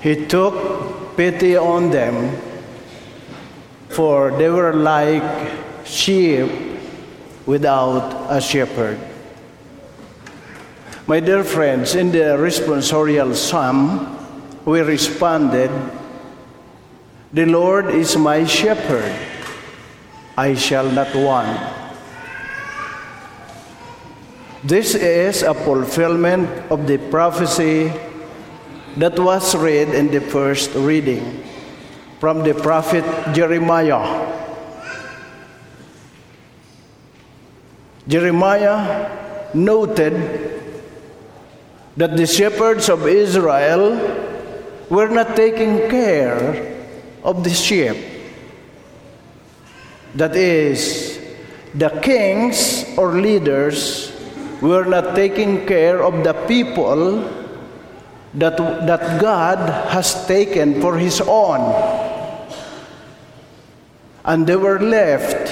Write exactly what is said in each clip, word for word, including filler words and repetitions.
He took pity on them, for they were like sheep without a shepherd. My dear friends, in the responsorial psalm, we responded, "The Lord is my shepherd, I shall not want." This is a fulfillment of the prophecy that was read in the first reading from the prophet Jeremiah. Jeremiah noted that the shepherds of Israel were not taking care of the sheep. That is, the kings or leaders were not taking care of the people that, that God has taken for His own. And they were left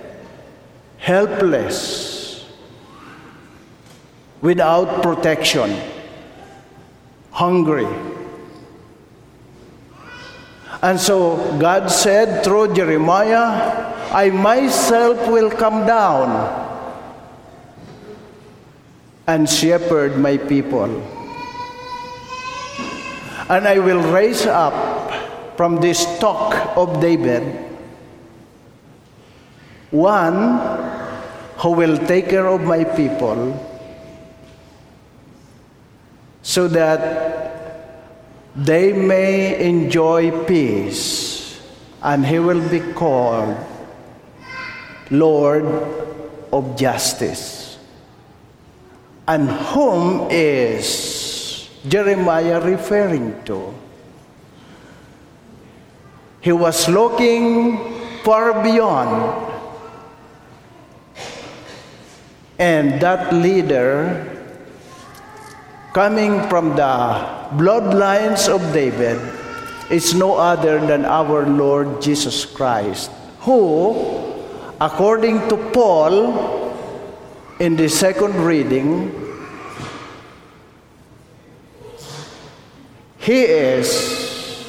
helpless, without protection, hungry. And so God said through Jeremiah, "I myself will come down and shepherd my people. And I will raise up from the stock of David one who will take care of my people, so that they may enjoy peace, and he will be called Lord of Justice." And whom is Jeremiah referring to? He was looking far beyond, and that leader coming from the bloodlines of David is no other than our Lord Jesus Christ, who, according to Paul in the second reading, he is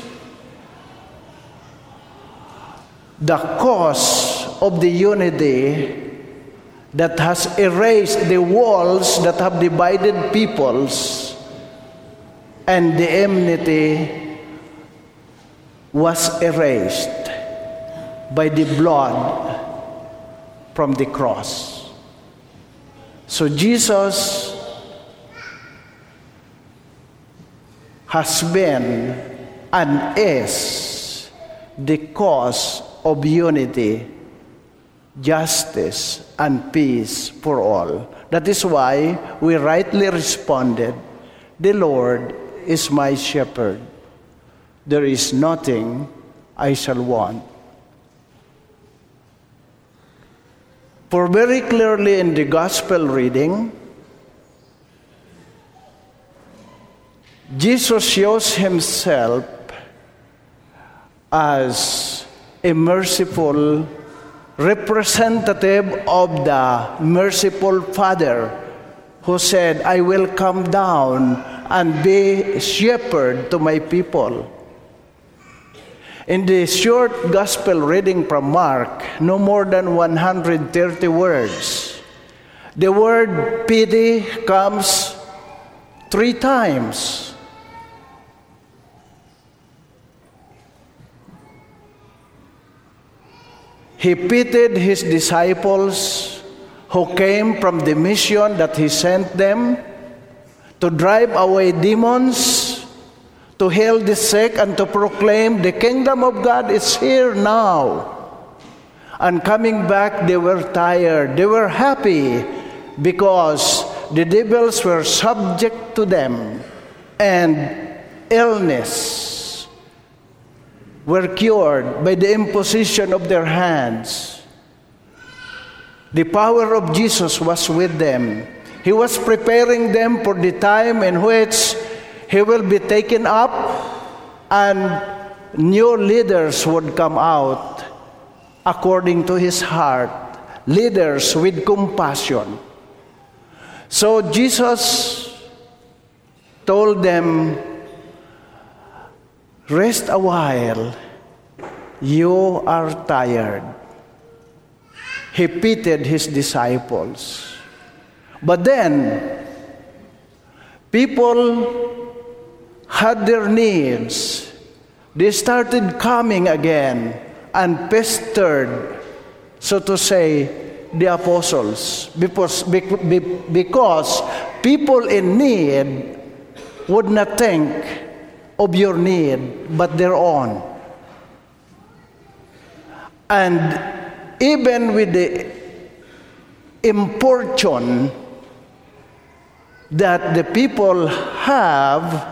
the cause of the unity that has erased the walls that have divided peoples, and the enmity was erased by the blood from the cross. So Jesus has been and is the cause of unity, justice, and peace for all. That is why we rightly responded, "The Lord is my shepherd. There is nothing I shall want." For very clearly in the gospel reading, Jesus shows himself as a merciful representative of the merciful Father, who said, "I will come down and be shepherd to my people." In the short gospel reading from Mark, no more than one hundred thirty words, the word pity comes three times. He pitied his disciples who came from the mission that he sent them to drive away demons, to heal the sick, and to proclaim the kingdom of God is here now. And coming back, they were tired. They were happy because the devils were subject to them, and illness were cured by the imposition of their hands. The power of Jesus was with them. He was preparing them for the time in which he will be taken up and new leaders would come out according to his heart, leaders with compassion. So Jesus told them, Rest a while. You are tired. He pitied his disciples. But then, people had their needs. They started coming again and pestered, so to say, the apostles. Because, because people in need would not think of your need, but their own. And even with the importune that the people have,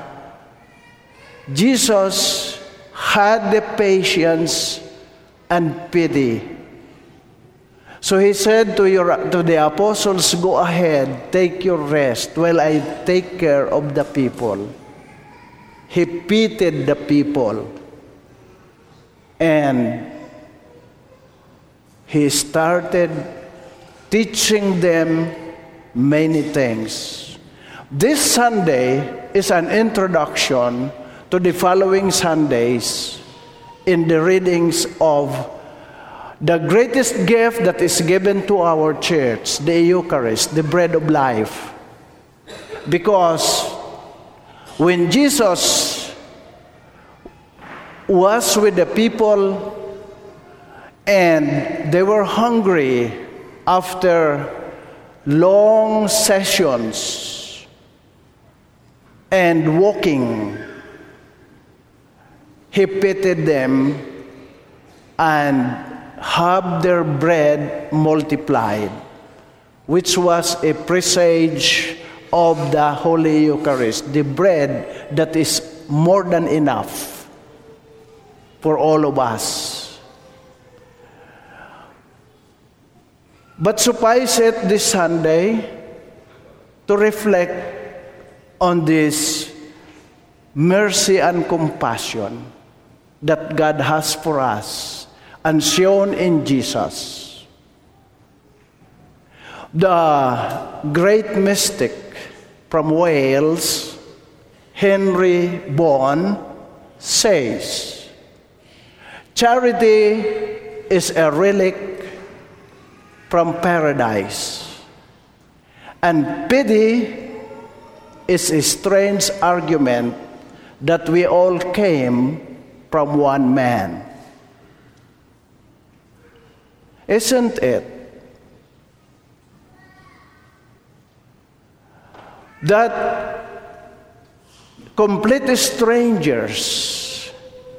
Jesus had the patience and pity. So he said to, your, to the apostles, go ahead, take your rest while I take care of the people. He pitied the people. And he started teaching them many things. This Sunday is an introduction to the following Sundays in the readings of the greatest gift that is given to our church, the Eucharist, the bread of life. Because when Jesus was with the people and they were hungry after long sessions and walking, he pitied them and had their bread multiplied, which was a presage of the Holy Eucharist, the bread that is more than enough for all of us. But suffice it this Sunday to reflect on this mercy and compassion that God has for us and shown in Jesus. The great mystic from Wales, Henry Vaughan, says, charity is a relic from paradise, and pity is a strange argument that we all came from one man. Isn't it? That complete strangers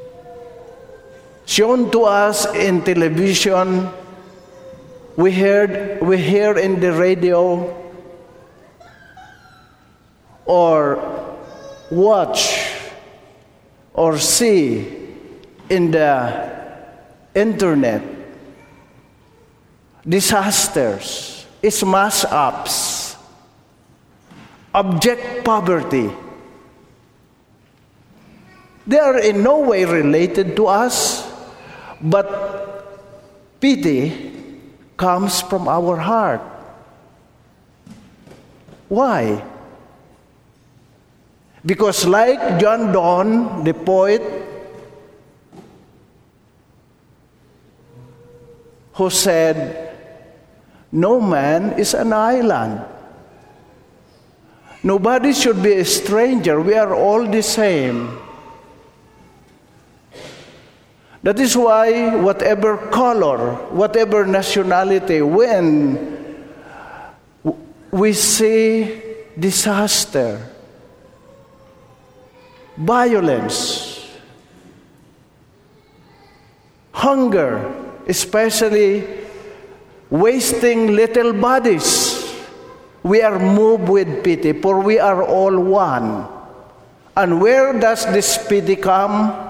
shown to us in television, we heard we hear in the radio, or watch or see in the internet, disasters, smash ups, abject poverty. They are in no way related to us, but pity comes from our heart. Why? Because like John Donne, the poet, who said, no man is an island. Nobody should be a stranger. We are all the same. That is why whatever color, whatever nationality, when we see disaster, violence, hunger, especially wasting little bodies, we are moved with pity, for we are all one. And where does this pity come?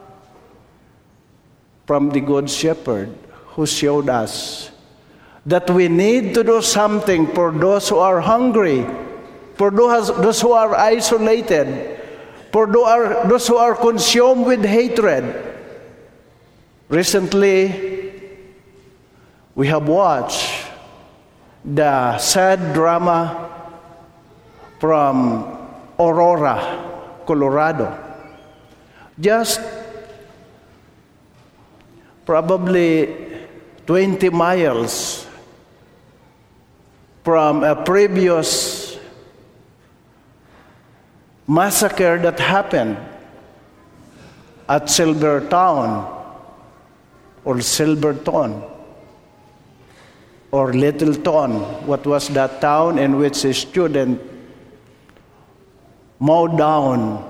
From the Good Shepherd, who showed us that we need to do something for those who are hungry, for those, those who are isolated, for those, are, those who are consumed with hatred. Recently, we have watched the sad drama from Aurora, Colorado. just probably twenty miles from a previous massacre that happened at Silvertown or Silverton or Littleton. What was that town in which a student mowed down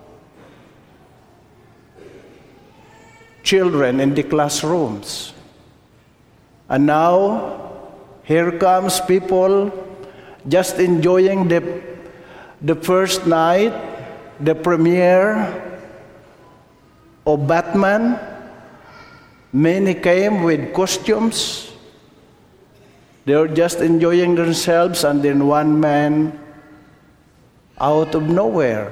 children in the classrooms? And now, here comes people just enjoying the, the first night, the premiere of Batman. Many came with costumes. They were just enjoying themselves, and then one man, out of nowhere,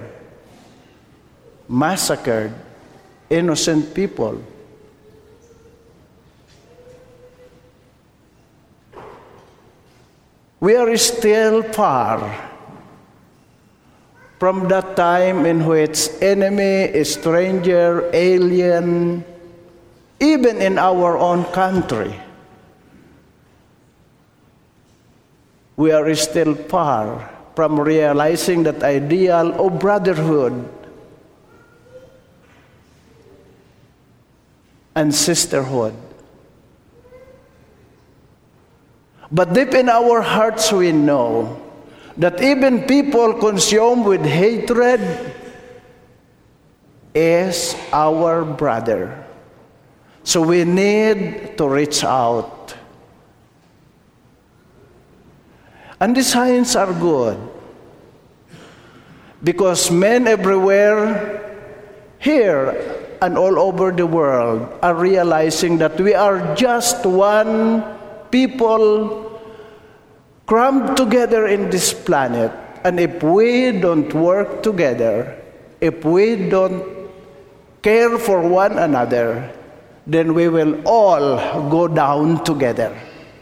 massacred innocent people. We are still far from that time in which enemy, stranger, alien, even in our own country, we are still far from realizing that ideal of brotherhood and sisterhood. But deep in our hearts we know that even people consumed with hatred is our brother. So we need to reach out. And the signs are good, because men everywhere, here and all over the world, are realizing that we are just one people crammed together in this planet. And if we don't work together, if we don't care for one another, then we will all go down together.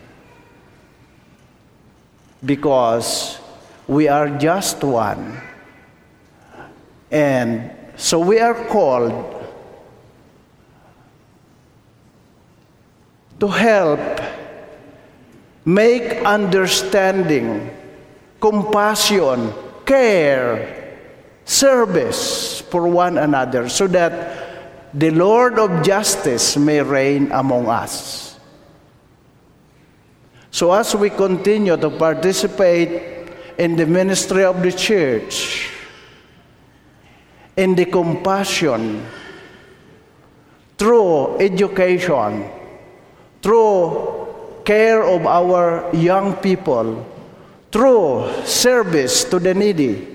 Because we are just one. And so we are called to help make understanding, compassion, care, service for one another, so that the Lord of justice may reign among us. So as we continue to participate in the ministry of the church, in the compassion, through education, through care of our young people, through service to the needy,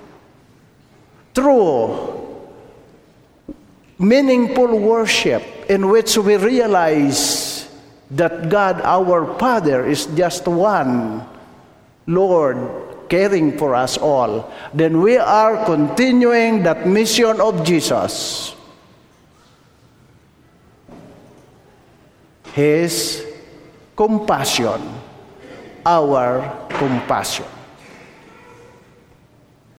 through meaningful worship in which we realize that God, our Father, is just one Lord caring for us all, then we are continuing that mission of Jesus. His compassion, our compassion.